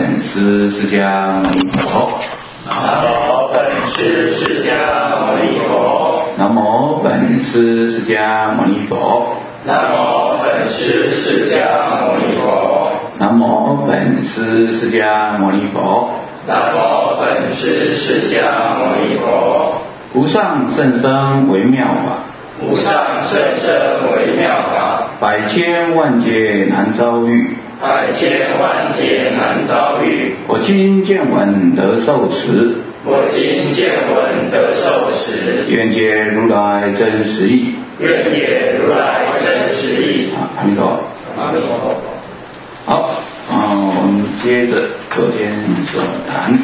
本师释迦牟尼佛。 南无本师释迦牟尼佛。 南无本师释迦牟尼佛。 南无本师释迦牟尼佛。 南无本师释迦牟尼佛。 南无本师释迦牟尼佛。 无上甚深微妙法， 无上甚深微妙法， 百千万劫难遭遇， 百千万劫难遭遇。 我今见闻得受持， 我今见闻得受持， 愿解如来真实义。 愿解如来真实义。 阿弥陀佛。 阿弥陀佛。 好，我们接着昨天所谈。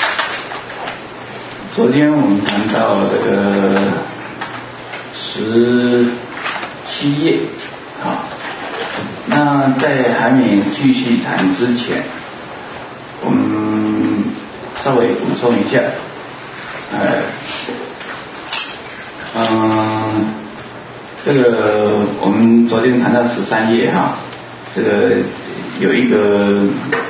昨天我们谈到这个17页，那在还没继续谈之前，我们稍微补充一下，这个我们昨天谈到13页这个有一个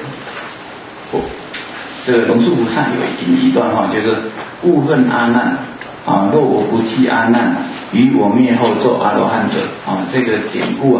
这个龙树菩萨有引一段话，就是勿恨阿难若我不弃阿难，于我灭后做阿罗汉者这个典故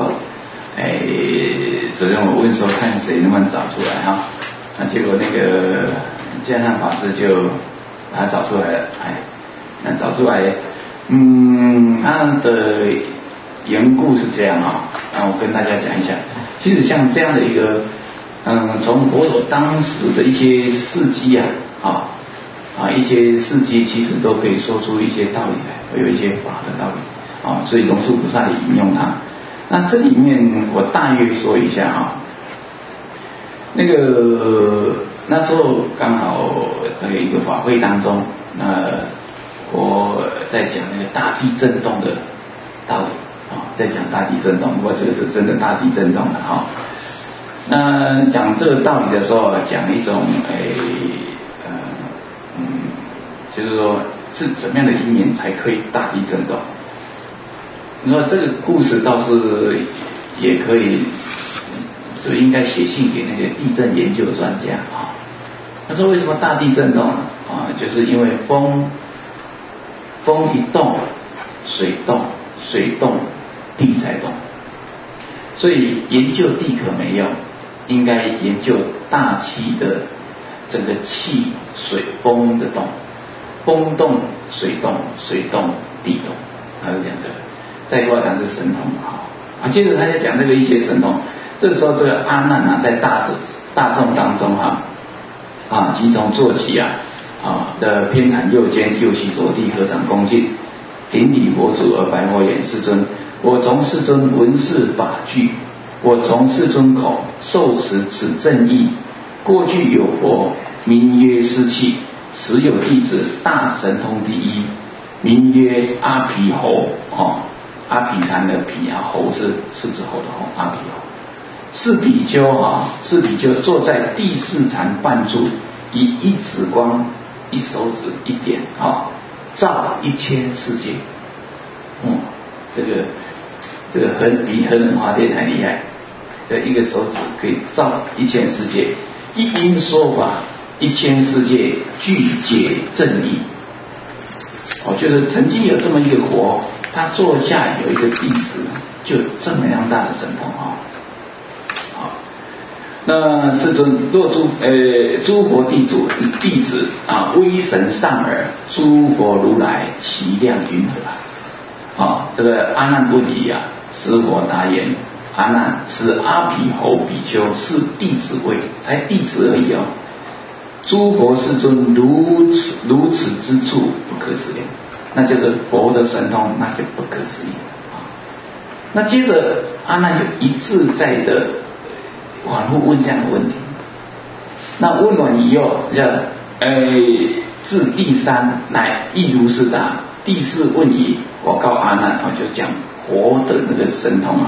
昨天我问说看谁能不能找出来那结果那个建汉法师就把它找出来了，那找出来，他的缘故是这样那我跟大家讲一下，其实像这样的一个从佛陀当时的一些事迹一些事迹其实都可以说出一些道理来，都有一些法的道理所以龙树菩萨也引用它。那这里面我大约说一下那个那时候刚好在一个法会当中，我在讲那个大地震动的道理在讲大地震动，不过这个是真的大地震动的那讲这个道理的时候，讲一种就是说是怎么样的因缘才可以大地震动。你说这个故事倒是也可以，是不是应该写信给那个地震研究专家他说为什么大地震动就是因为风一动，水动，水动，地才动。所以研究地壳没用，应该研究大气的整个气水风的动，风动水动，水动地动，他就讲这个。再过来讲是神通接着他就讲这个一些神通。这时候这个阿难在大众当中即从坐起的偏袒右肩，右膝着地，合掌恭敬，顶礼佛祖而白佛言：世尊，我从世尊闻是法句，我从世尊口受持此正义。过去有佛名曰施气，时有弟子大神通第一，名曰阿毗猴阿毗昙的毗猴是狮子猴的猴，阿毗猴。是比丘坐在第四禅半处，以一指光，一手指一点照1000世界。这个比恒忍华殿还厉害，这一个手指可以照1000世界，一因说法1000世界具解正义。就是曾经有这么一个佛，他座下有一个弟子，就这么样大的神通那世尊若诸佛弟子威神上耳，诸佛如来其量云何这个阿难问疑实佛答言：阿难，此阿毗猴比丘是弟子位，才弟子而已诸佛世尊如此之处不可思议。那就是佛的神通，那就不可思议那接着阿难就一次再的反复问这样的问题。那问完以后，至第三乃亦如是答。第四问疑，我告阿难就讲佛的那个神通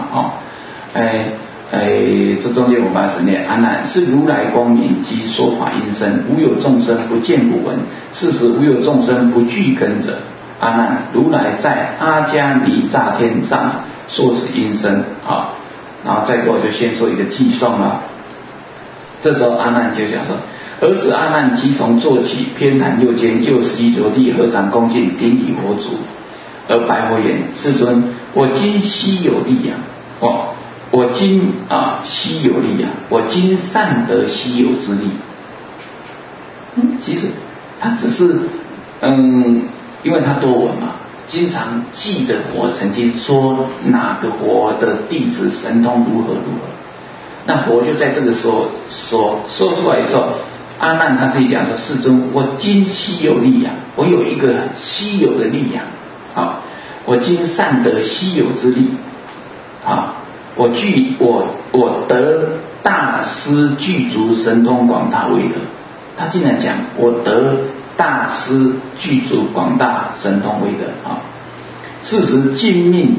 这中间我把它省略。阿难，是如来光明及说法音声，无有众生不见不闻，是时无有众生不具根者。阿难，如来在阿迦尼乍天上说此音声然后再过就先说一个偈颂这时候阿难就讲说：尔时阿难即从坐起，偏袒右肩，右十一着地，合掌恭敬，顶礼佛足，而白佛言：世尊，我今悉有力呀！我今悉有力呀！我今善得悉有之力。其实他只是因为他多闻嘛，经常记得佛曾经说哪个佛的弟子神通如何如何，那佛就在这个时候说出来的时候，阿难他自己讲说：世尊，我今悉有力呀，我有一个稀有的力量啊，我今善得稀有之力啊，我得大师具足神通广大威德。他竟然讲我得大师具足广大神通威德啊！是时尽命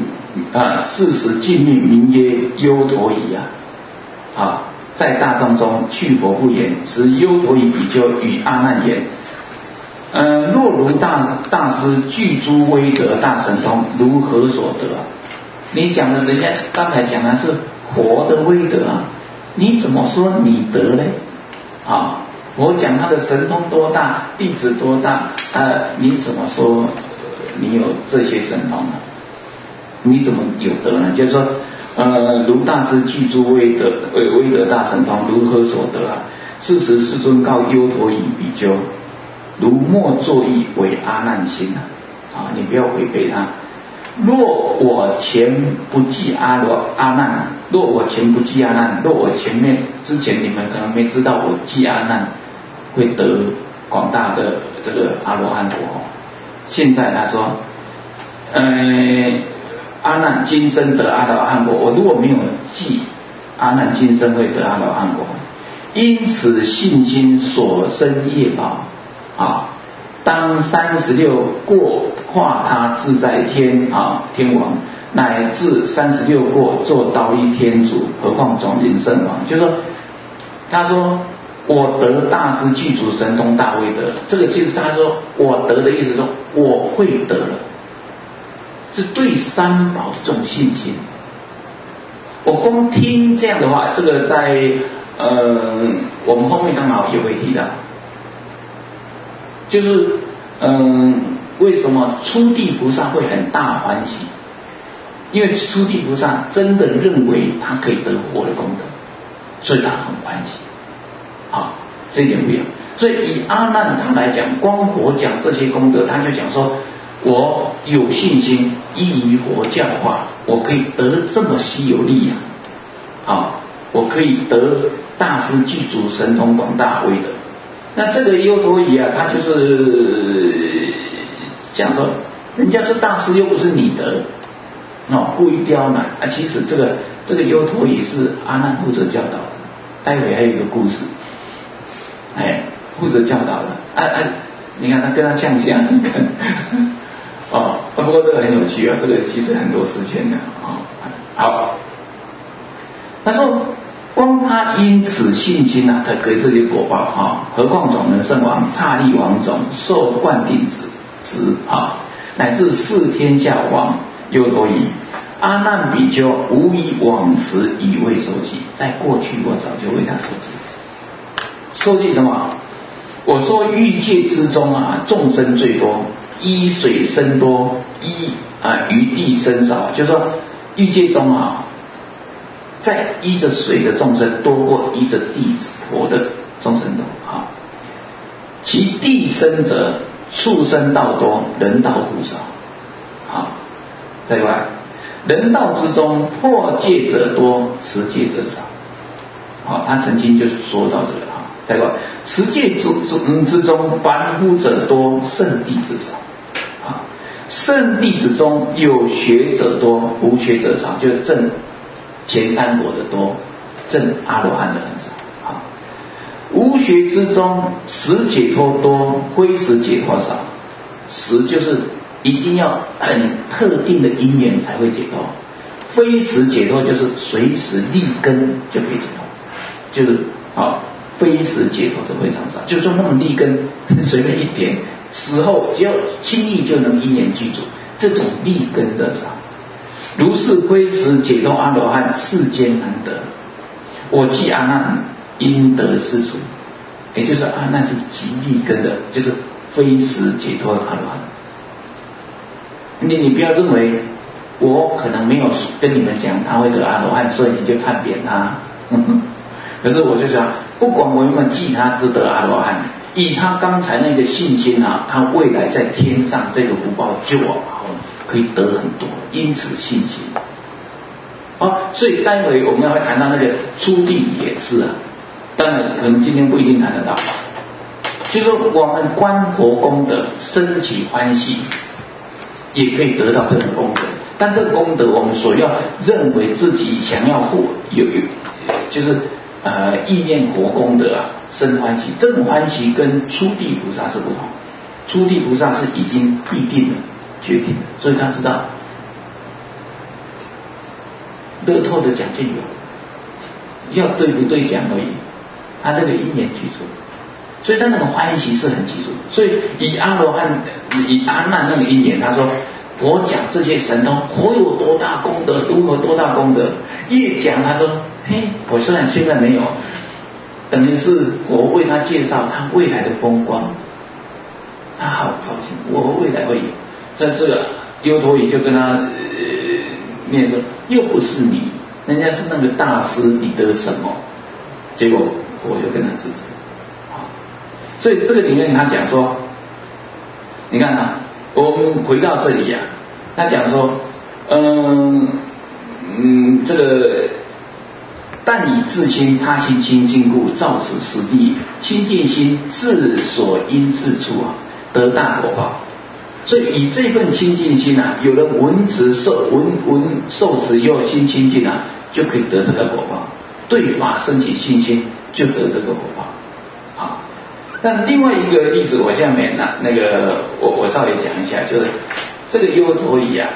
名曰优陀夷啊！在大众中去佛不言，时优陀夷比丘与阿难言：若如大师具诸威德大神通，如何所得啊？你讲的人家刚才讲的是佛的威德啊，你怎么说你得呢？啊！我讲他的神通多大，弟子多大，你怎么说你有这些神通呢？你怎么有得呢？就是说，如大师具诸威德大神通，如何所得啊？是时世尊告优陀夷比丘：如莫作意为阿难心啊！你不要违背他。若我前不记阿难，若我前之前你们可能没知道我记阿难会得广大的这个阿罗汉果。现在他说，阿难今生得阿罗汉果，我如果没有记阿难今生会得阿罗汉果，因此信心所生业报啊，当36过化他自在天王，乃至36过做刀立天主，何况种人圣王。就是说，他说我得大师具足神通大威德，这个其实他说我得的意思说我会得了，是对三宝的这种信心。我光听这样的话，这个在我们后面刚好也会提到，就是为什么初地菩萨会很大欢喜？因为初地菩萨真的认为他可以得佛的功德，所以他很欢喜。好，这一点不一样。所以以阿难他来讲，光佛讲这些功德，他就讲说，我有信心依于佛教化，我可以得这么稀有力量，好，我可以得大师具足神通广大威德。那这个优陀夷他就是讲说，人家是大师又不是你得，故意刁难啊。其实这个优陀夷是阿难负责教导的，待会还有一个故事，负责教导的你看他跟他呛下，不过这个很有趣这个其实很多事情的好，他说光他因此信心他给这些果报何况种人圣王、刹利王种受灌顶职乃至四天下王优陀夷，阿难比丘无以往时以为受记。在过去我早就为他受记。受记什么？我说欲界之中众生最多，依水生多，于地生少。就是说欲界中在依着水的众生多过依着地佛的众生多其地生者畜生道多，人道复少。再过来，人道之中破戒者多，持戒者少。他曾经就是说到这个再过来，持戒之中凡夫者多，圣弟子少。圣弟子中有学者多，无学者少，就是证前三果的多，证阿罗汉的很少。无学之中实解脱多，非实解脱少。实就是一定要很特定的因缘才会解脱，非实解脱就是随时立根就可以解脱，就是非实解脱的非常少，就说那么立根随便一点，死后只要轻易就能因缘具足，这种立根的少。如是非实解脱阿罗汉，世间难得。我记阿难因得世出，也就是阿难是极力跟着，就是非时解脱的阿罗汉。你不要认为我可能没有跟你们讲他会得阿罗汉，所以你就看扁他。可是我就想，不管我有没有记他只得阿罗汉，以他刚才那个信心啊，他未来在天上这个福报就可以得很多，因此信心。所以待会我们会谈到那个初地也是啊，当然可能今天不一定谈得到。就是说我们观佛功德升起欢喜，也可以得到这种功德，但这个功德我们所要认为自己想要获就是意念佛功德啊，生欢喜，这种欢喜跟初地菩萨是不同。初地菩萨是已经必定的决定的，所以他知道乐透的奖金有，要对不对讲而已，他这个因缘具足，所以他那个欢喜是很具足。所以以阿罗汉以阿难那个因缘，他说佛讲这些神通，佛有多大功德，如何多大功德，越讲他说嘿，我虽然现在没有，等于是我为他介绍他未来的风光，他好高兴，我未来会有。在这个优陀夷就跟他念说，又不是你，人家是那个大师，你得什么？结果我就跟他支持。所以这个里面他讲说，你看啊，我们回到这里啊，他讲说，这个但以自心他心清净故，照此实地，清净心自所因自处啊，得大果报。所以以这份清净心啊，有人闻受持又心清净啊，就可以得这个果报。对法升起信心，就得这个果报。好，但另外一个例子，我下面那个我稍微讲一下，就是这个优陀夷啊，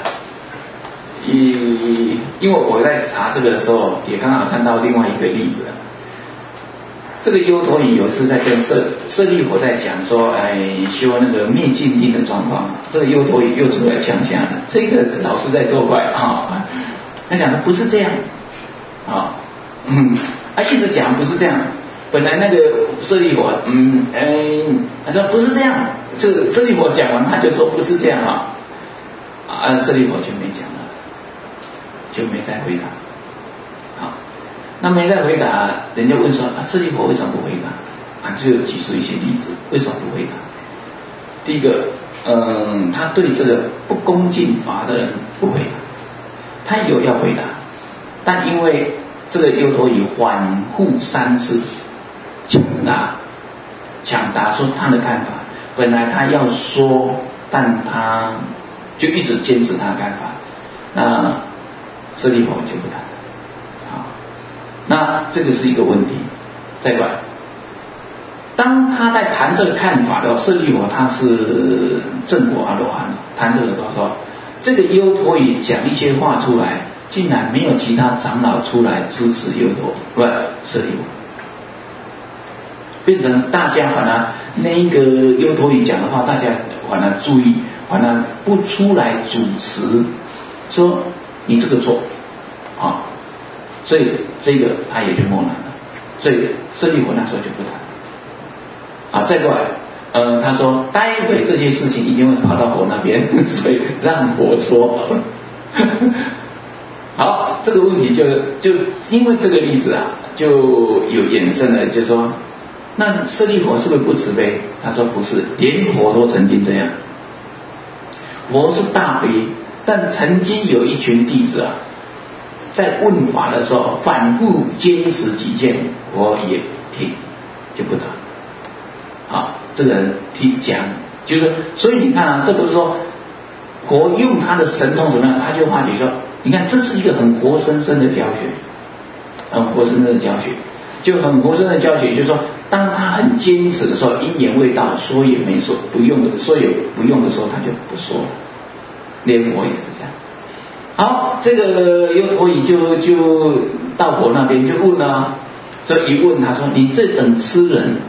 因为我在查这个的时候，也刚好看到另外一个例子。这个优陀夷有一次在跟舍利弗在讲说，修那个灭尽定的状况，这个优陀夷又出来呛下了，这个老师在作怪啊！他讲的不是这样啊，他一直讲不是这样。本来那个舍利弗，他说不是这样，这个舍利弗讲完他就说不是这样舍利弗就没讲了，就没再回答。好。那没再回答，人家问说舍利弗为什么不回答？就举出一些例子，为什么不回答？第一个，他对这个不恭敬法的人不回答，他有要回答，但因为这个优陀夷反复3次抢答说他的看法，本来他要说，但他就一直坚持他的看法，那舍利弗就不谈。那这个是一个问题。再过来，当他在谈这个看法的舍利弗，他是正果阿罗汉，谈这个的时候，这个优陀夷讲一些话出来，竟然没有其他长老出来支持优陀夷，不是舍利弗，变成大家反而那一个优陀夷讲的话，大家反而注意，反而不出来主持，说你这个错所以这个他也就默然了，所以舍利弗那时候就不谈。再过来，他说待会这些事情一定会跑到佛那边，所以让佛说。好，这个问题就因为这个例子就有衍生了，就是说，那舍利弗是不是不慈悲？他说不是，连佛都曾经这样。佛是大悲，但曾经有一群弟子在问法的时候反复坚持己见，我也听就不答。这个人听讲就是所以你看这不是说佛用他的神通怎么样，他就化解说，你看这是一个很活生生的教学，很活生生的教学，就很活生生的教学，就是说当他很坚持的时候，因缘未到，说也没说，不用的说也不用的时候，他就不说了，连佛也是这样。好，这个优陀夷就到佛那边就问了，这一问他说：“你这等痴人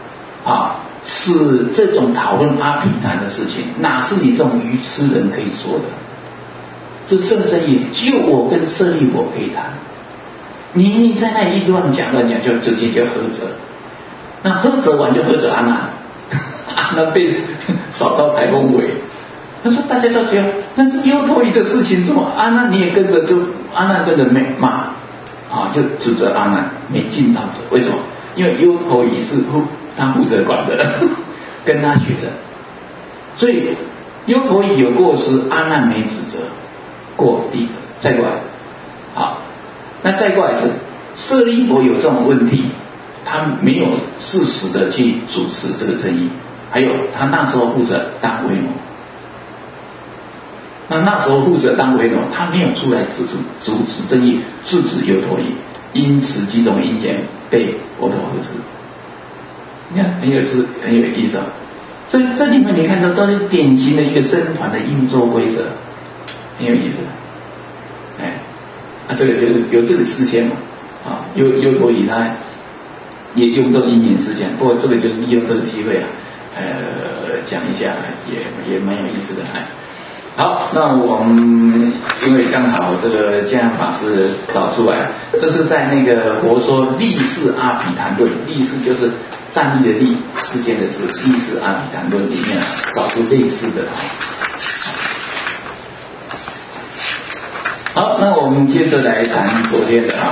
是这种讨论阿毗昙的事情，哪是你这种愚痴人可以说的？这甚深也，只有我跟舍利弗可以谈。 你在那一乱讲就直接就呵责，那呵责完就呵责阿难，阿难被扫到台风尾。他说大家都觉得那是优陀夷的事情，怎么阿难你也跟着就阿难跟着骂啊，就指责阿难没尽到责。为什么？因为优陀夷是他负责管的，跟他学的，所以优陀夷有过失，阿难没指责，过第一个。再过来，好，那再过来是舍利弗有这种问题，他没有适时的去主持这个争议，还有他那时候负责当维罗。那时候负责当维罗，他没有出来主持正义，制止优陀夷，因此几种因缘被佛陀呵斥。你看很有意思啊！所以这里面你看到都是典型的一个僧团的运作规则，很有意思。这个就是有这个事件嘛，优陀夷他也用这个因缘事件，不过这个就是利用这个机会讲一下，也蛮有意思的。好，那我们因为刚好这个建安法师找出来，这是在那个佛说立事阿毗昙论，立事就是站立的立，事件的事，立事阿毗昙论里面找出类似的。好，那我们接着来谈昨天的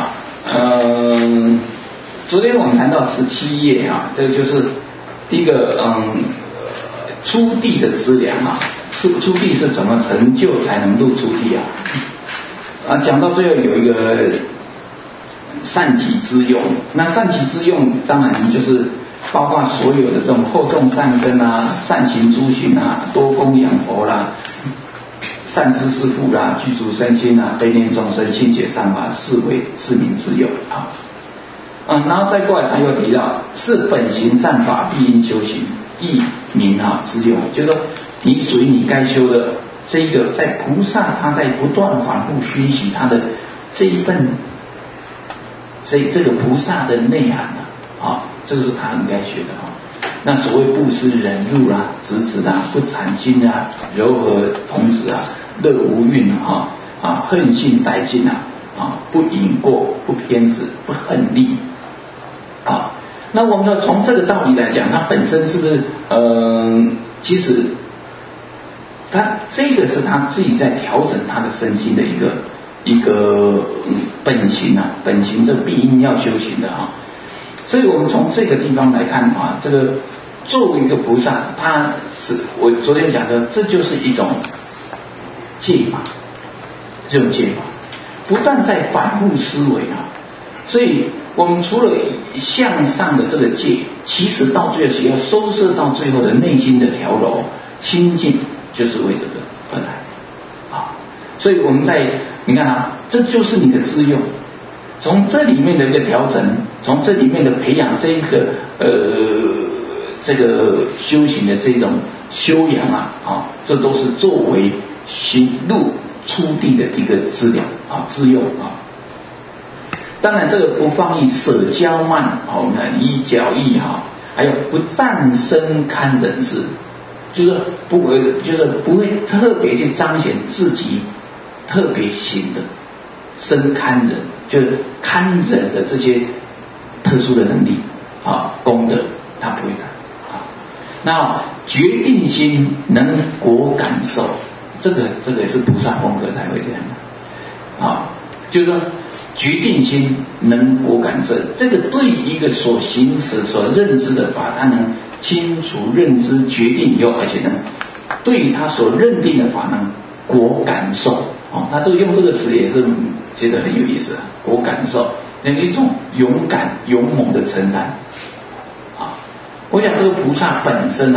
昨天我们谈到17页这个就是第一个出地的资粮出地是怎么成就才能入出地讲到最后有一个善己之用，那善己之用当然就是包括所有的这种厚种善根善行诸行多供养佛啦，善知识富啦，具足身心悲念众生，信解善法，是为是名之用然后再过来他又提到是本行善法必应修行，亦名之用，就是说你属于你该修的这一个，在菩萨他在不断反复熏习他的这一份这个菩萨的内涵这个是他应该学的那所谓布施忍辱直指不产心柔和同时乐无蕴恨性殆尽不隐过，不偏执，不恨利那我们要从这个道理来讲，它本身是不是其实他这个是他自己在调整他的身心的一个本行本行这必应要修行的所以我们从这个地方来看这个作为一个菩萨，他是我昨天讲的，这就是一种戒法，这种戒法不断在反复思维所以我们除了向上的这个戒，其实到最后要收摄到最后的内心的调柔清净，就是为这个而来所以我们你看这就是你的自用，从这里面的一个调整，从这里面的培养这一个这个修行的这种修养这都是作为行入出地的一个资料自用当然这个不放逸舍骄慢以矫意还有不占身堪人事，就是不会特别去彰显自己特别行的身堪人，就是堪人的这些特殊的能力功德他不会谈那决定心能果感受，这个也是菩萨风格才会这样就是说决定心能果感受，这个对一个所行使所认知的法，他能清楚认知决定以后，而且呢对于他所认定的法呢果感受他这个用这个词也是觉得很有意思果感受一种勇敢勇猛的承担我想这个菩萨本身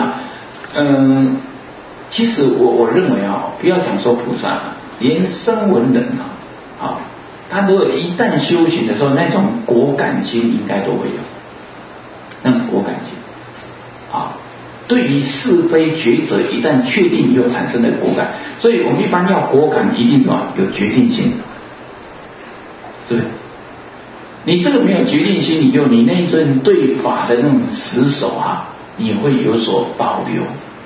其实我认为不要讲说菩萨连声闻人他如果一旦修行的时候，那种果感心应该都会有那种果感心对于是非抉择一旦确定以后产生的果感，所以我们一般要果感一定什么有决定性，是不是？你这个没有决定心，你那一尊对法的那种死守你会有所保留，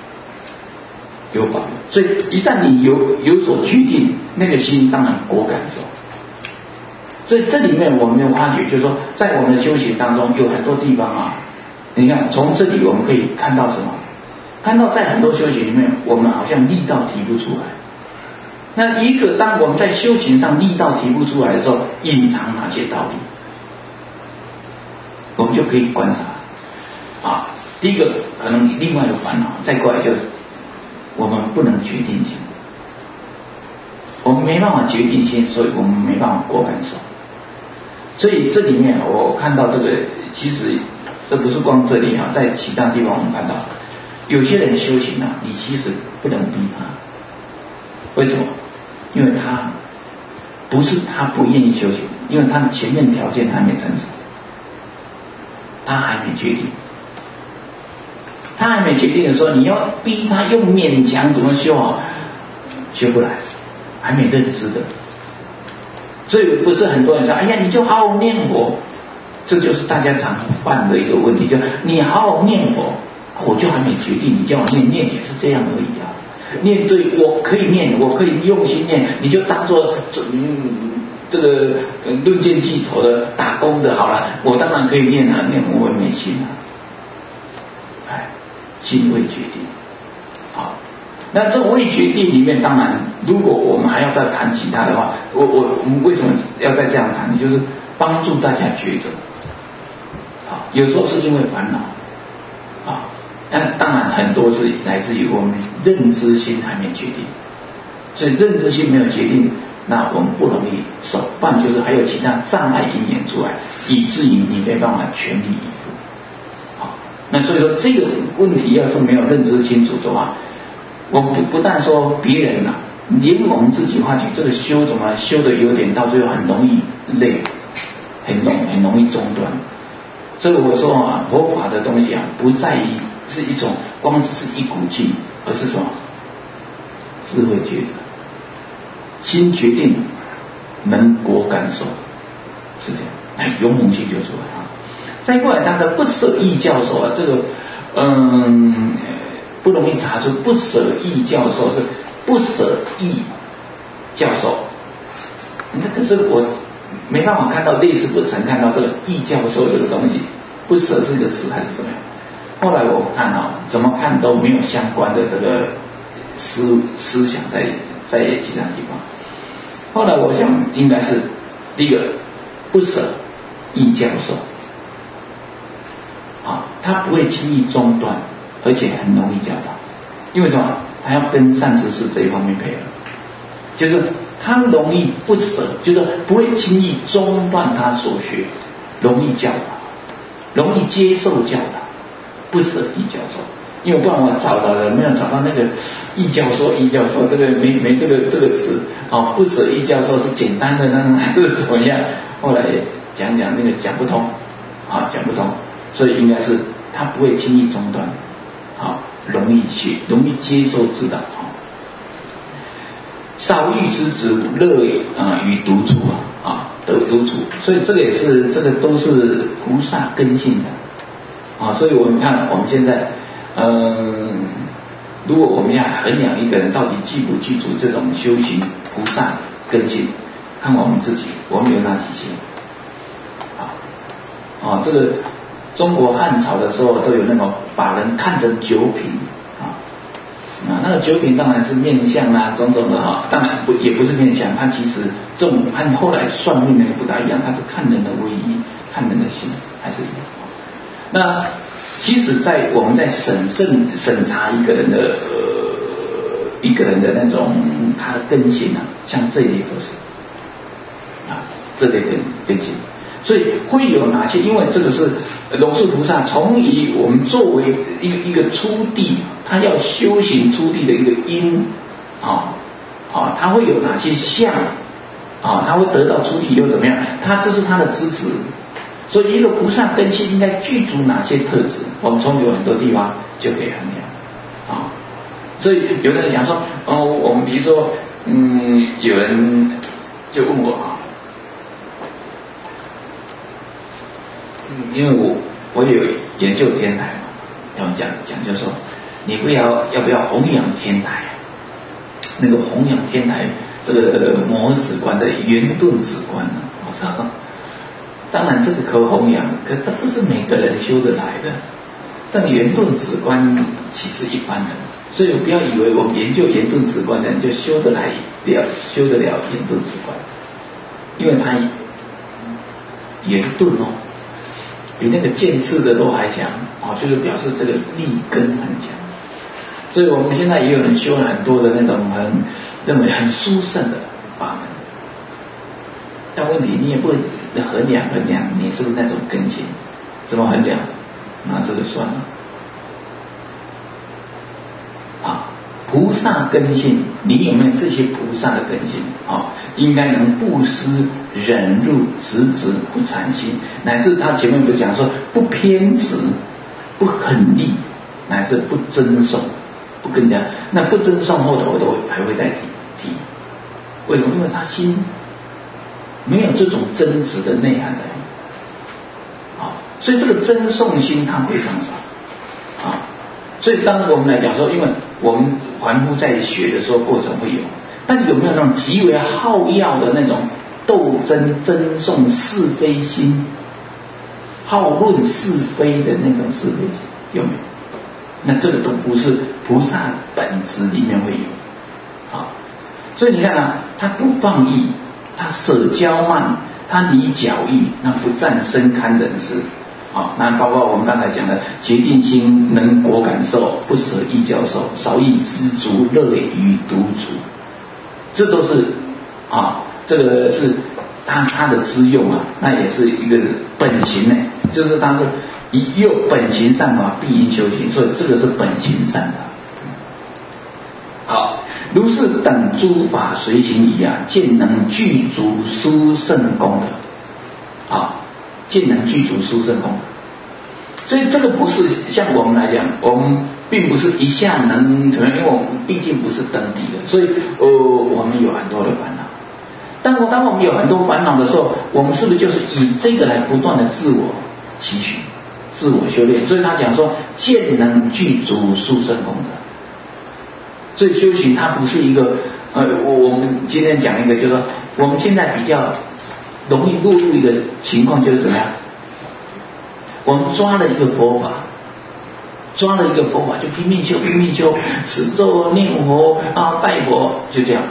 所以一旦你有所决定，那个心当然果感受。 所以这里面我们有发觉，就是说在我们的修行当中有很多地方啊，你看从这里我们可以看到什么？看到在很多修行里面，我们好像力道提不出来。那一个当我们在修行上力道提不出来的时候，隐藏哪些道理？我们就可以观察啊。第一个可能另外有烦恼，再过来就我们不能决定性，我们没办法决定性，所以我们没办法过感受。所以这里面我看到这个，其实这不是光这里啊，在其他地方我们看到，有些人修行啊，你其实不能逼他。为什么？因为他不是他不愿意修行，因为他的前面条件还没成熟，他还没决定。他还没决定的时候，你要逼他用勉强怎么修啊？修不来，还没认知的。所以不是很多人说，哎呀，你就好好念佛，这就是大家常犯的一个问题，就你好好念佛，我就还没决定，你叫我念也是这样而已啊。念对，我可以念，我可以用心念，你就当做这个论剑记仇的打工的好了，我当然可以念啊，念我也没心啊，哎，心未决定，好。那这未决定里面，当然，如果我们还要再谈其他的话，我们为什么要再这样谈？就是帮助大家抉择。啊，有时候是因为烦恼，啊，那当然很多是来自于我们认知心还没决定，所以认知心没有决定，那我们不容易受，不然就是还有其他障碍因缘出来，以至于你没办法全力以赴。好，那所以说这个问题要是没有认知清楚的话，我们不但说别人啊，连我们自己发觉这个修怎么修的有点到最后很容易累，很容易中断。所以我说啊，佛法的东西啊，不在于是一种光只是一股劲，而是什么？智慧抉择，心决定，能果感受，是这样，哎，勇猛性就出来啊。再过来，当然不舍义教授啊，这个不容易查出不舍义教授是不舍义教授，那可是我没办法看到类似，不曾看到这个义教授这个东西，不舍是一个词还是怎么样？后来我看啊，怎么看都没有相关的这个思想在其他地方。后来我想应该是第一个不舍义教授，啊，他不会轻易中断，而且很容易教导，因为什么？他要跟善知识这一方面配合，就是他容易不舍，就是不会轻易中断他所学，容易教导，容易接受教导，不舍义教授。因为不然我找到了没有找到那个义教授这个没这个词啊，不舍义教授是简单的那是怎么样？后来讲那个讲不通啊，讲不通，所以应该是他不会轻易中断，好，容易接受指导，少欲知足，乐于独处啊，得独处，所以这个也是这个都是菩萨根性的啊，所以我们看我们现在如果我们要衡量一个人到底具不具足这种修行菩萨根性，看我们自己，我们有哪几些啊？这个中国汉朝的时候都有那种把人看成九品那个九品当然是面相啊，种种的当然也不是面相，它其实这种和后来算命的不大一样，它是看人的唯一，看人的心还是一样。那其实在我们在审查一个人的那种他的根性啊，像这一类都是这类根性，所以会有哪些？因为这个是龙树菩萨从以我们作为一个初地，他要修行初地的一个因他会有哪些相他会得到初地又怎么样？这是他的资质。所以一个菩萨根性应该具足哪些特质？我们从有很多地方就可以衡量所以有的人讲说我们比如说有人就问我因为我有研究天台嘛，他们讲就是说你要不要弘扬天台？那个弘扬天台这个摩诃止观的圆顿止观当然这个可弘扬，可这不是每个人修得来的。这圆顿止观岂是一般人？所以不要以为我们研究圆顿止观的人就修得了圆顿止观，因为他圆顿比那个见识的都还强就是表示这个立根很强。所以我们现在也有人修了很多的那种认为很殊胜的法门，但问题你也不衡量你是不是那种根性，怎么衡量？那这个算了菩萨根性，你有没有这些菩萨的根性应该能布施、忍辱、直不缠心，乃至他前面不是讲说不偏执、不狠戾，乃至不争讼，不跟人家。那不争讼后头都还会再提，为什么？因为他心没有这种真实的内涵在里面所以这个争讼心它非常少所以当我们来讲说，因为我们凡夫在学的时候过程会有，但有没有那种极为好要的那种斗争、争讼是非心，好论是非的那种是非心，有没有？那这个都不是菩萨本质里面会有所以你看他不放逸，他舍骄慢，他离骄逸，那不占深堪人事那包括我们刚才讲的决定心能果感受，不舍易教授，少易知足，乐于独处，这都是这个是他的之用那也是一个本行就是他是又本行善法必因修行，所以这个是本行善法。好，如是等诸法随行仪见能具足殊胜功德见能具足殊胜功德。所以这个不是像我们来讲，我们并不是一下能怎么样，因为我们毕竟不是登地的，所以我们有很多的烦恼。当我们有很多烦恼的时候，我们是不是就是以这个来不断的自我期许、自我修炼？所以他讲说见能具足殊胜功德。所以修行它不是一个我们今天讲一个，就是说我们现在比较容易落入一个情况，就是怎么样？我们抓了一个佛法就拼命修，持咒念佛拜佛，就这样。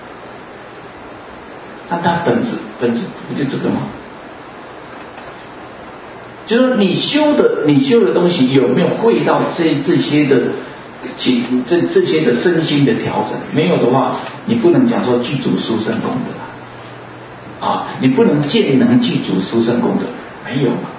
但它本质不就这个吗？就是说你修的东西有没有会到这些的这些的身心的调整？没有的话，你不能讲说具足殊胜功德你不能见能具足殊胜功德，没有嘛？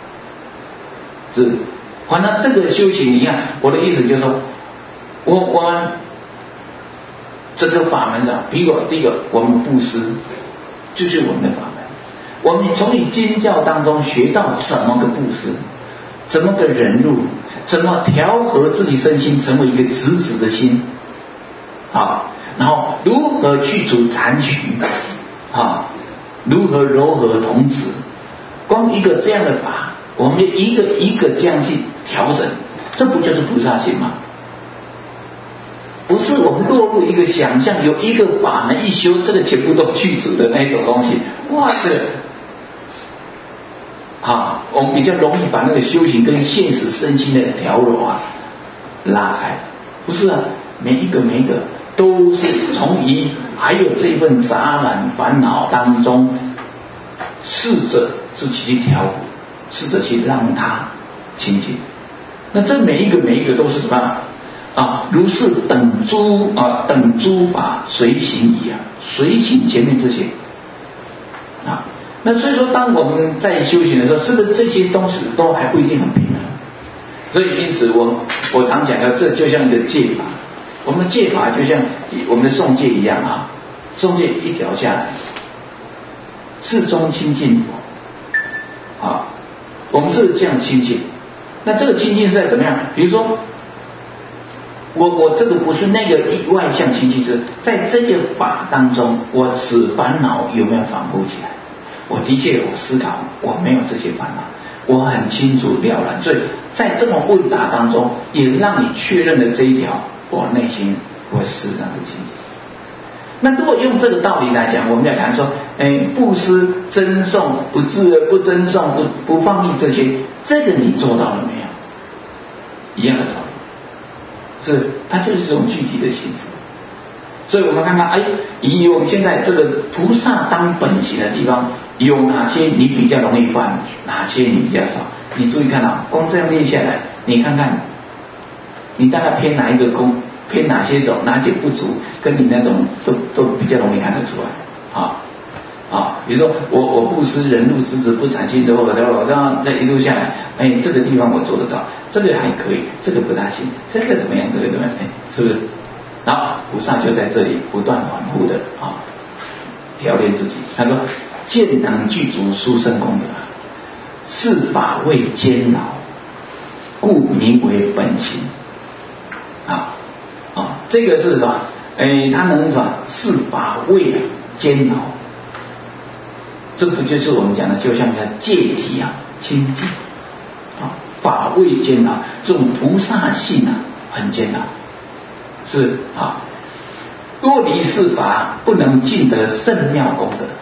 反正这个修行，你看我的意思就是说，我这个法门上，第一个我们布施就是我们的法门，我们从你经教当中学到怎么个布施，怎么个忍辱，怎么调和自己身心成为一个直的心然后如何去除残局如何柔和童子，光一个这样的法，我们一个一个这样去调整，这不就是菩萨行吗？不是我们落入一个想象，有一个法门一修，这个全部都去除的那种东西。哇塞！我们比较容易把那个修行跟现实身心的调柔拉开。不是每一个都是从还有这份杂染烦恼当中，试着自己去调伏，试着去让它清净。那这每一个都是什么如是等诸法随行仪随行前面这些那所以说当我们在修行的时候，是不是这些东西都还不一定很平衡？所以因此我常讲的，这就像一个戒法，我们的戒法就像我们的诵戒一样诵戒一条下来，至中亲近佛我们是这样亲近。那这个亲近是在怎么样？比如说我这个不是那个外向亲近，是在这个法当中，我使烦恼有没有反复起来？我的确有思考，我没有这些烦恼，我很清楚了然。所以在这种问答当中，也让你确认了这一条，我事实上是清净。那如果用这个道理来讲，我们要谈说， 布施、赠送、不赠送、不放逸这些，这个你做到了没有？一样的道理，它就是这种具体的形式。所以我们看看，以我们现在这个菩萨当本行的地方，有哪些你比较容易犯，哪些你比较少？你注意看啊，光这样列下来，你看看，你大概偏哪一个功，偏哪些种，哪些不足，跟你那种都比较容易看得出来比如说我布施、忍辱、知止、不产心的，我这样这一路下来，这个地方我做得到，这个还可以，这个不大行，这个怎么样？这个怎么样？是不是？然后菩萨就在这里不断反复的调练自己。他说：“见能具足殊胜功德，是法未煎熬，故名为本行。”这个是什么？他能什么？是法未煎熬。这不就是我们讲的，就像戒体清净法未煎熬，这种菩萨性很煎熬。是若离是法，不能尽得甚妙功德。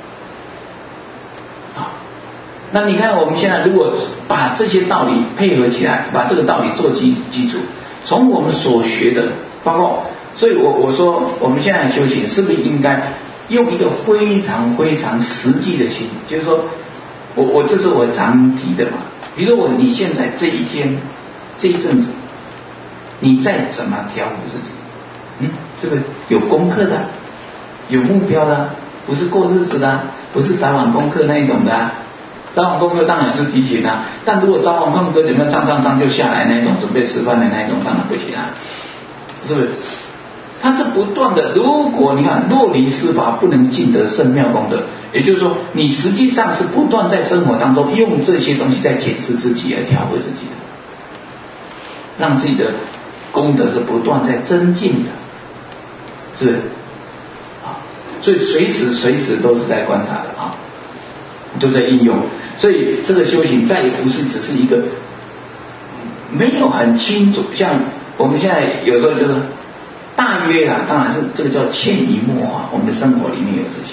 那你看我们现在如果把这些道理配合起来，把这个道理做基础，从我们所学的，包括，所以我说我们现在修行是不是应该用一个非常非常实际的心，就是说我这是我常提的嘛。比如说你现在这一天这一阵子，你再怎么调伏自己，这个有功课的，有目标的，不是过日子的，不是早晚功课那一种的。早晚功课当然是提醒但如果早晚功课怎么样脏就下来那种，准备吃饭的那种，当然不行是不是？它是不断的。如果你看若离是法，不能尽得甚妙功德，也就是说你实际上是不断在生活当中用这些东西在检视自己，而调和自己的，让自己的功德是不断在增进的，是不是？所以随时都是在观察的都在应用。所以这个修行再也不是只是一个没有很清楚，像我们现在有时候就是大约当然是这个叫潜移默化，我们的生活里面有这些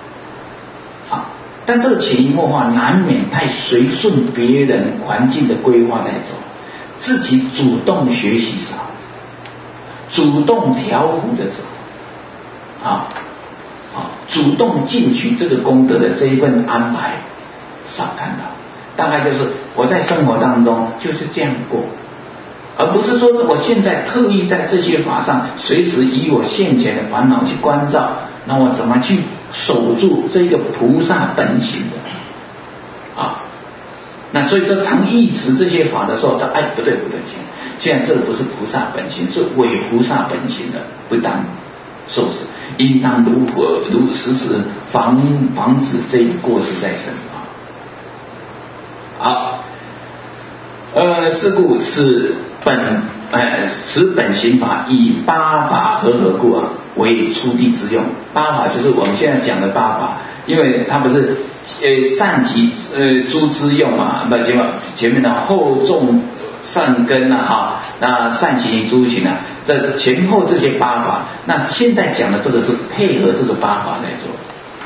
但这个潜移默化难免太随顺别人环境的规划在走，自己主动学习少，主动调伏的走主动进取这个功德的这一份安排少看到。大概就是我在生活当中就是这样过，而不是说我现在特意在这些法上随时以我现前的烦恼去关照，那我怎么去守住这个菩萨本行的那所以这常忆持这些法的时候，不对，现在这不是菩萨本行，是伪菩萨本行的，不当受持，应当如实防止这一过失再生是故是此本行法以八法合故为出地之用。八法就是我们现在讲的八法，因为它不是善集诸之用嘛，前面的厚重善根那善行诸行这前后这些八法，那现在讲的这个是配合这个八法在做，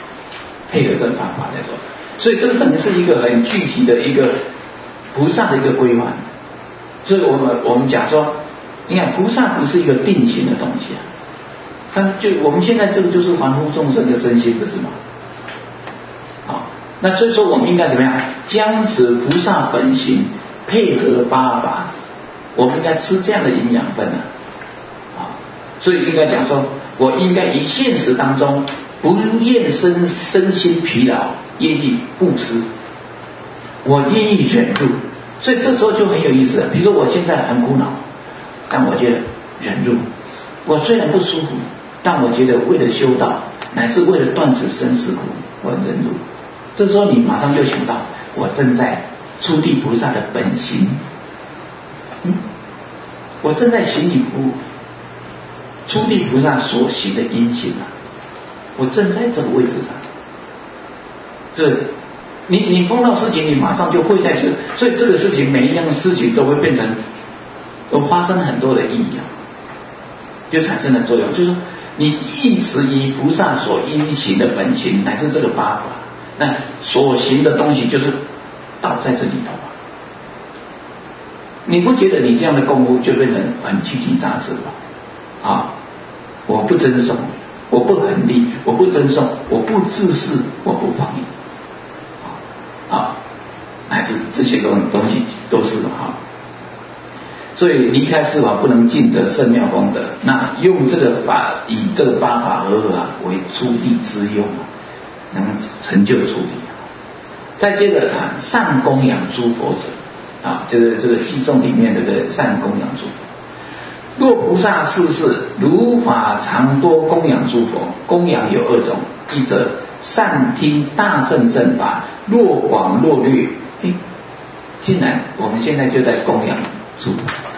所以这个等于是一个很具体的一个菩萨的一个规范。所以我们讲说，你看菩萨不是一个定型的东西但就我们现在这个就是凡夫众生的身心，不是吗？那所以说我们应该怎么样将此菩萨本行配合八法，我们应该吃这样的营养分所以应该讲说，我应该以现实当中不厌身心疲劳，愿意布施，我愿意忍辱。所以这时候就很有意思了。比如说我现在很苦恼，但我觉得忍辱，我虽然不舒服，但我觉得为了修道，乃至为了断此生死苦，我忍辱。这时候你马上就想到，我正在出地菩萨的本行，我正在行你出地菩萨所行的因行我正在这个位置上。你碰到事情，你马上就会在所以这个事情每一样事情都会变成，都发生很多的意义就产生了作用。就是说， 你一直以菩萨所应行的本行，乃至这个八法，那所行的东西就是倒在这里头啊。你不觉得你这样的功夫就变成很拘谨杂事吧？啊，我不争讼，我不横利，我不争讼，我不自私，我不放逸，啊，乃至这些东西都是啊。所以离开四法不能尽得圣妙功德，那用这个法，以这个八法合合为出地之用，能成就出地。再接着谈善供养诸佛者，啊，就是这个偈颂里面的这个善供养诸佛。若菩萨世世如法常多供养诸佛，供养有二种，一则善听大乘正法，若广若略。竟然我们现在就在供养诸佛，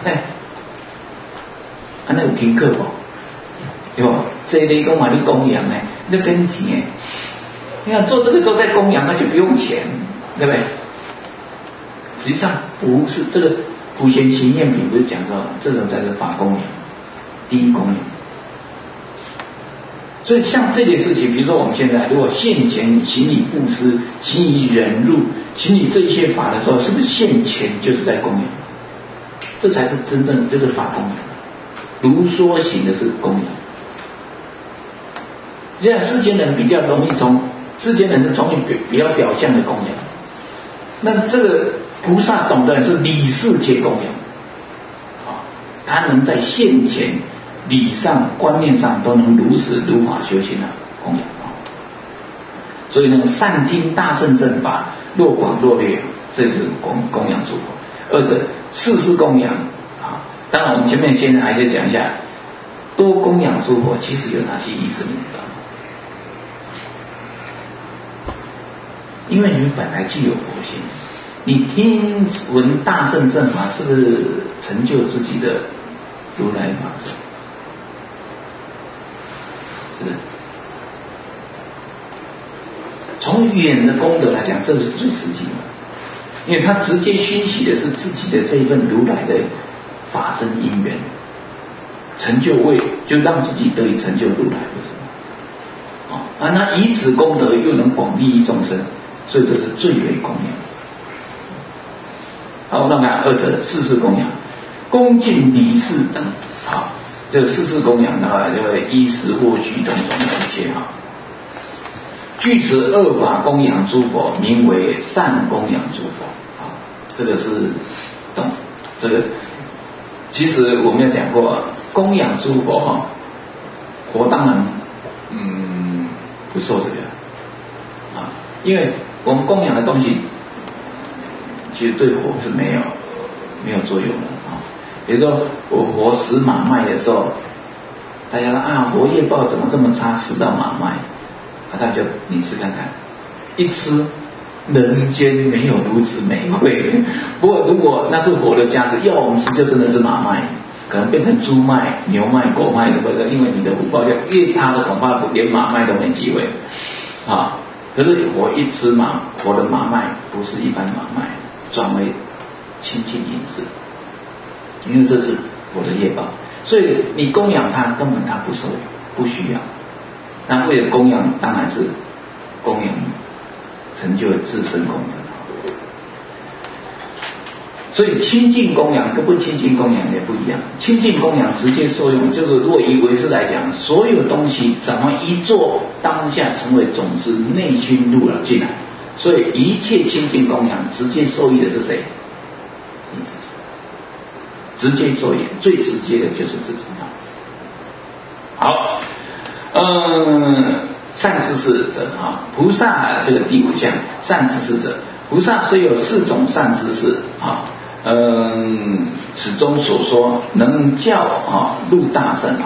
那有听课不？有，这类供嘛你供养呢，那跟钱，你看做这个都在供养，那就不用钱，对不对？实际上不是这个。普贤行愿品不是讲到这种才是法供养，第一供养。所以像这类事情，比如说我们现在如果现前行以布施、行以忍辱、行以这一些法的时候，是不是现前就是在供养？这才是真正就是法供养。如说行的是供养。现在世间人比较容易世间人是从比较表象的供养，那这个菩萨懂得是理事皆供养，他能在现前理上观念上都能如实如法修行供养。所以呢，善听大乘正法，若广若略，这是供养诸佛。二者世世供养啊，当然我们前面先还是讲一下，多供养诸佛其实有哪些意思，你知道吗？因为你们本来具有佛性。你听闻大乘正法，是不是成就自己的如来法身？是。从远的功德来讲，这是最实际的，因为他直接熏习的是自己的这一份如来的法身因缘，成就就让自己得以成就如来，不是吗？那以此功德又能广利益众生，所以这是最为供养。好，那么二者世世供养，恭敬礼事等，这个世世供养的话，就衣食或许种种的一切具此二法供养诸佛，名为善供养诸佛。这个是懂这个。其实我们有讲过，供养诸佛佛当然不受这个因为我们供养的东西。其实对火是没有作用的比如说我活食马麦的时候，大家说活业报怎么这么差，食到马麦大家就你吃看看，一吃人间没有如此美味。不过如果那是火的加持，要我们吃就真的是马麦，可能变成猪麦、牛麦、狗麦的，因为你的福报就越差的，恐怕连马麦都没机会可是我一吃活的马麦不是一般马麦，转为清净饮食，因为这是我的业报，所以你供养他根本他不需要。那为了供养，当然是供养成就自身功德。所以清净供养跟不清净供养也不一样。清净供养直接受用，就是如果以唯识来讲，所有东西怎么一做当下成为种子，内心入了进来。所以一切清净供养直接受益的是谁？你自己。直接受益，最直接的就是自己。好，善知识者菩萨这个第五项，善知识者，菩萨虽有4种善知识此中所说能教入大乘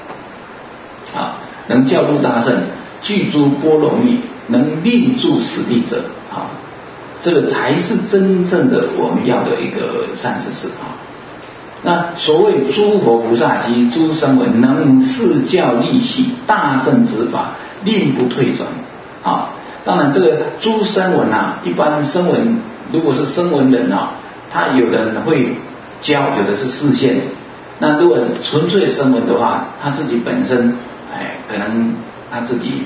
能教入大乘，具诸波罗蜜，能令住实地者这个才是真正的我们要的一个善知识那所谓诸佛菩萨及诸声闻，能示教利息大乘之法，令不退转当然这个诸声闻一般声闻如果是声闻人他有的人会教，有的是示现。那如果纯粹声闻的话，他自己本身可能他自己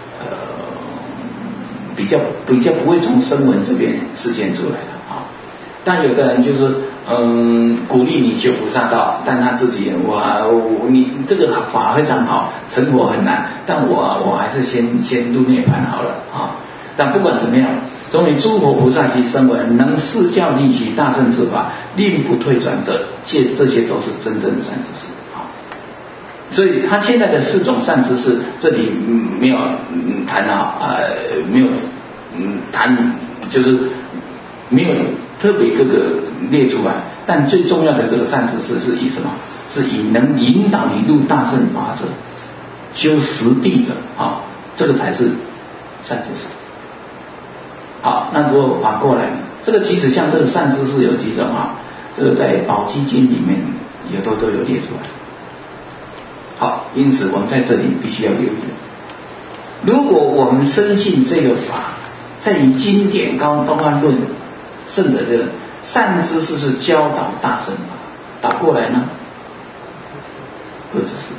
比较不会从声闻这边实现出来的啊。但有的人就是鼓励你修菩萨道，但他自己你这个法非常好，成佛很难，但我还是先入涅槃好了啊。但不管怎么样，终于诸佛菩萨及声闻能示教利许大乘之法，令不退转者，这些都是真正的善知识啊。所以他现在的4种善知识，这里没有谈没有谈，就是没有特别各个列出来。但最重要的这个善知识是以什么？是以能引导你入大乘法者，修实地者啊，这个才是善知识。好，那如果反过来，这个其实像这个善知识有几种啊？这个在宝积经里面也都有列出来。好，因此我们在这里必须要留意，如果我们深信这个法，在于经典东方论圣者这个善知识是教导大乘法，倒过来呢，恶知识，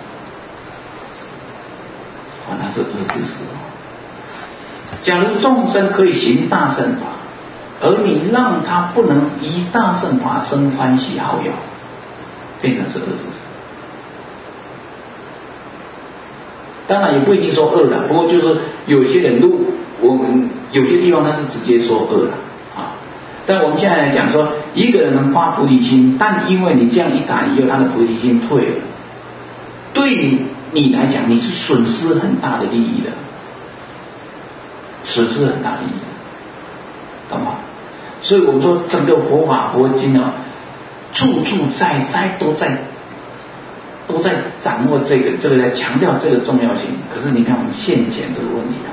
那是恶知识。假如众生可以行大乘法，而你让他不能依大乘法生欢喜好乐，变成是恶知识。当然也不一定说恶了，不过就是有些人我们有些地方他是直接说恶了啊。但我们现在来讲说，一个人能发菩提心，但因为你这样一打以后，他的菩提心退了，对你来讲你是损失很大的利益的。损失很大利益，懂吗？所以我们说整个佛法佛经啊，处处在都在掌握这个在强调这个重要性。可是你看我们现前这个问题啊，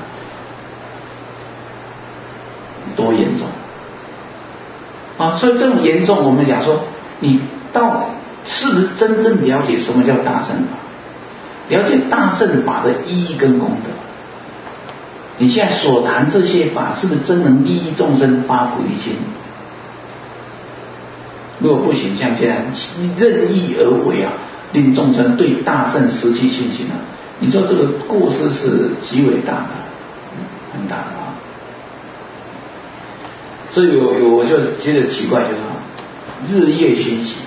多严重啊！所以这种严重，我们讲说，你到是不是真正了解什么叫大乘法？了解大乘法的意义跟功德？你现在所谈这些法，是不是真能利益众生发菩提心？如果不行，像现在任意而为啊，令众生对大乘失去信心啊，你说这个过失是极为大的，很大的啊。所以我就觉得奇怪，就是日夜熏习，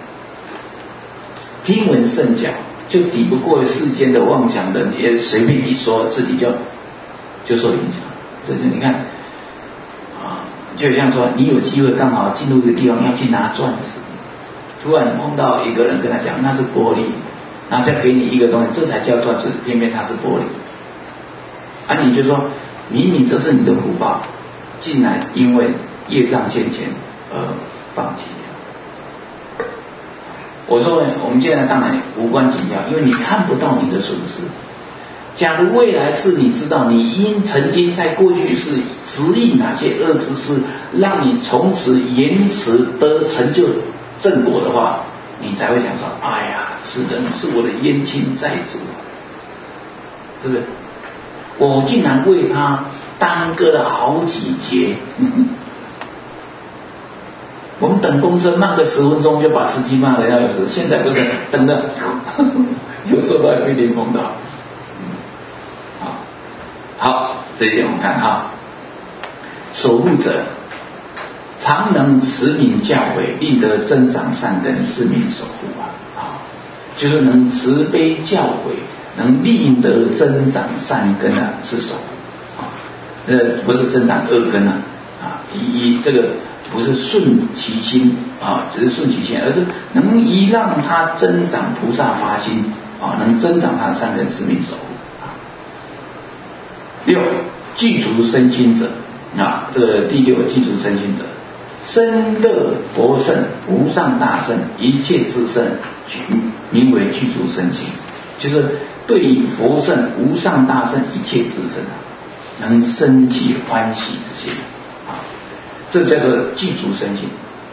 听闻圣教，就抵不过世间的妄想人，也随便一说，自己就受影响。这就你看啊，就像说你有机会刚好进入一个地方要去拿钻石，突然碰到一个人跟他讲那是玻璃，然后再给你一个东西，这才叫钻石，偏偏它是玻璃。啊，你就说明明这是你的福报，竟然因为业障现前而放弃掉。我说我们现在当然无关紧要，因为你看不到你的损失。假如未来是你知道你因曾经在过去是执意哪些恶知识，让你从此延迟得成就正果的话，你才会想说，哎呀，此人是我的冤亲债主，是不是？我竟然为他耽搁了好几节。我们等公车慢个10分钟就把司机骂得要死，现在不是等的，有时候都还被连碰到。好，这一点我们看哈，守护者常能持名教诲，令得增长善根，是名守护啊，就是能慈悲教诲，能令得增长善根啊，是守护啊，不是增长恶根啊，这个不是顺其心啊，只是顺其心，而是能让他增长菩萨发心啊，能增长他的善根，是名守护。6. 具足身心者啊，这个第6个具足身心者，身乐佛圣无上大圣一切至圣，名为具足身心，就是对于佛圣无上大圣一切至圣啊，能生起欢喜之心啊，这叫做具足身心。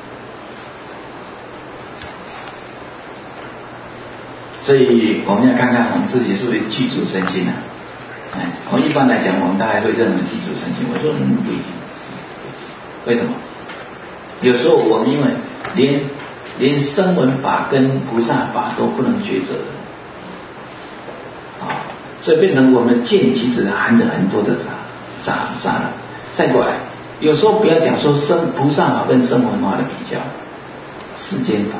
所以我们要看看我们自己是不是具足身心啊。我一般来讲，我们大概会认为具足身心。我说不一定，为什么？有时候我们因为连声闻法跟菩萨法都不能抉择啊， 所以变成我们见其实含着很多的杂了。再过来，有时候不要讲说菩萨法跟声闻法的比较，世间法，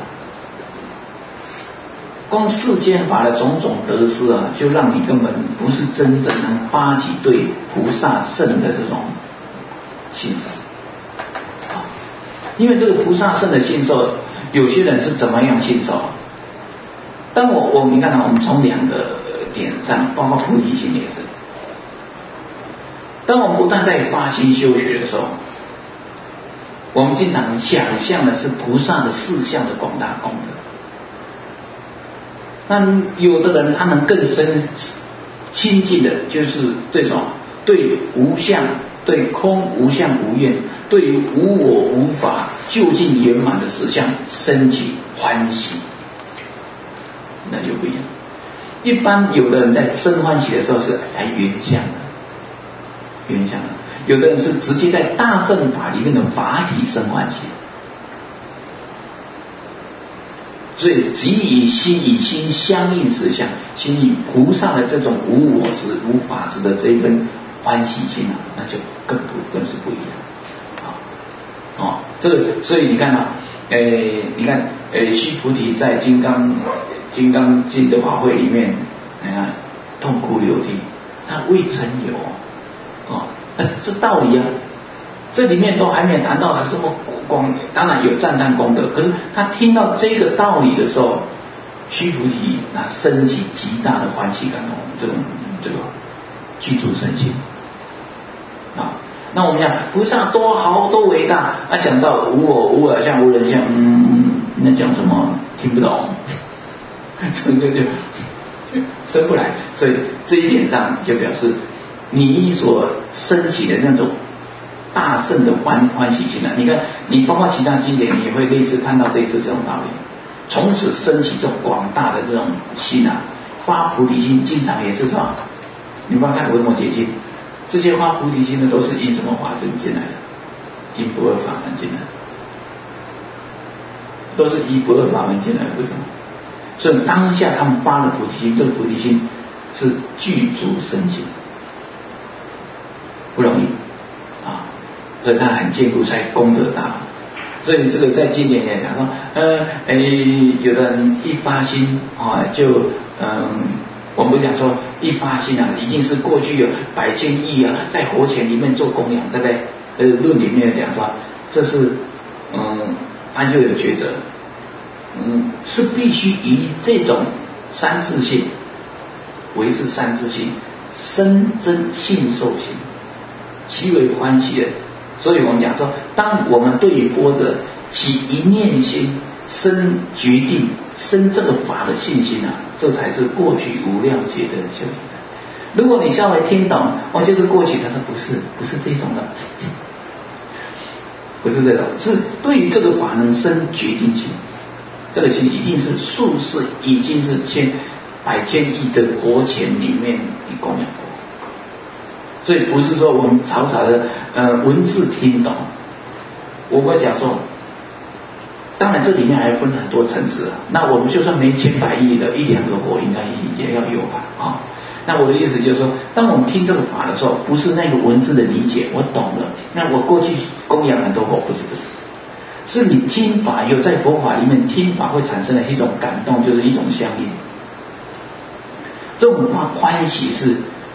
光世间法的种种得失啊，就让你根本不是真正能发起对菩萨圣的这种信受啊。因为这个菩萨圣的信受，有些人是怎么样信受？当你看我们从两个点上，包括菩提心也是。当我们不断在发心修学的时候，我们经常想象的是菩萨的四相的广大功德。那有的人他能更深亲近的，就是对什么？对无相、对空无相无愿、对于无我无法究竟圆满的实相升起欢喜，那就不一样。一般有的人在生欢喜的时候是来原相的。有的人是直接在大乘法里面的法体生欢喜，所以即以心相应实相，心以菩萨的这种无我执无法执的这一份欢喜心啊，那就更是不一样啊。这个所以你看啊，你看须菩提在金刚经的法会里面，痛哭流涕，他未曾有这道理啊，这里面都还没有谈到他这么广，当然有赞叹功德，可是他听到这个道理的时候，须菩提那升起极大的欢喜感这个具足身心啊。那我们讲菩萨多好多伟大，讲到无我无我相无人相，那讲什么听不懂，这个就升不来，所以这一点上就表示你所升起的那种大圣的欢喜心啊，你看你包括其他经典，你也会类似看到类似这种道理，从此升起这种广大的这种心啊，发菩提心，经常也是什么？你们看维摩诘经，这些发菩提心的都是因什么法证进来的？因不二法门进来，都是依不二法门进来的，为什么？所以当下他们发了菩提心，这个菩提心是具足身心。不容易啊，所以他很坚固，才功德大。所以这个在经典也讲说，有的人一发心我们不讲说一发心啊，一定是过去有百千亿啊，在活钱里面做供养，对不对？论里面讲说，这是他就有抉择，是必须以这种三自性，为是三自性，生真信受心。其为欢喜的，所以我们讲说，当我们对于般若起一念心，生决定，生这个法的信心啊，这才是过去无量劫的修行。如果你稍微听懂，就是过去的，不是这种的，不是这种，是对于这个法能生决定心，这个心一定是数世已经是百千亿的活钱里面你供养过。所以不是说我们草草的文字听懂，我会讲说，当然这里面还分很多层次啊。那我们就算没千百亿的一两个活，应该也要有吧啊。那我的意思就是说，当我们听这个法的时候，不是那个文字的理解，我懂了。那我过去供养很多活，不是，是你听法有在佛法里面听法会产生的一种感动，就是一种相应。这种欢喜是。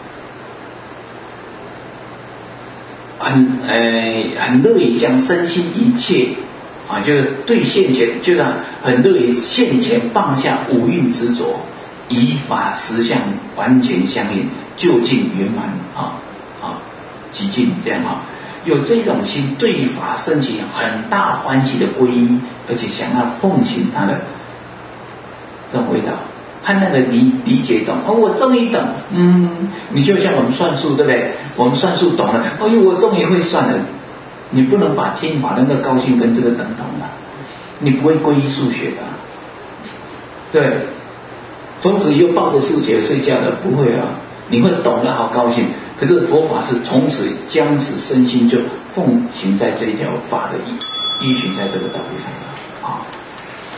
很乐意将身心一切就是对现前，就是很乐意现前放下五蕴执着，以法实相完全相应，究竟圆满极尽这样有这种心，对法升起很大欢喜的皈依，而且想要奉行他的这种味道。和那个理解懂我终于懂，你就像我们算数，对不对？我们算数懂了，我终于会算了。你不能把听法那个高兴跟这个等同了，你不会皈依数学的，对。从此又抱着数学睡觉的，不会啊，你会懂了，好高兴。可是佛法是从此将此身心就奉行在这一条法的依循在这个道路上啊。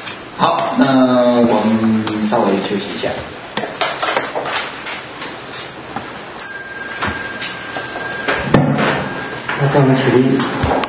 好，那我们稍微休息一下。 我们起立。